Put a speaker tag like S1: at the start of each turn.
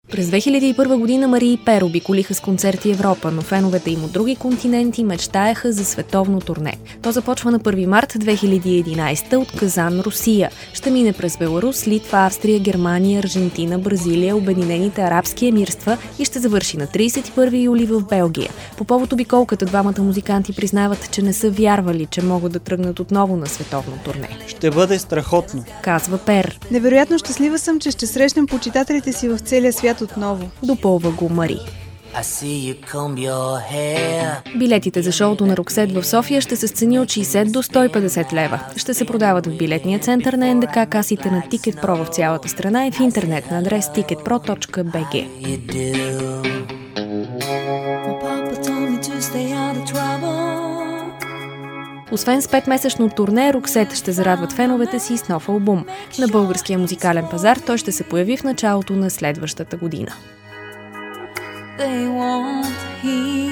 S1: През 2001 година Мари и Пер обиколиха с концерти Европа, но феновете им от други континенти мечтаеха за световно турне. То започва на 1 март 2011 от Казан, Русия. Ще мине през Беларус, Литва, Австрия, Германия, Аржентина, Бразилия, Обединените арабски емирства и ще завърши на 31 юли в Белгия. По повод обиколката двамата музиканти признават, че не са вярвали, че могат да тръгнат отново на световно турне.
S2: Ще бъде страхотно,
S1: казва Пер.
S3: Невероятно щастлива съм, че ще срещнем почитателите си в целия свят отново.
S1: Допълва го Мари. Билетите за шоуто на Роксет в София ще се сцени от 60 до 150 лева. Ще се продават в билетния център на НДК, касите на TicketPro в цялата страна и в интернет на адрес ticketpro.bg. Освен с 5-месечно турне, Роксет ще зарадват феновете си с нов албум. На българския музикален пазар той ще се появи в началото на следващата година.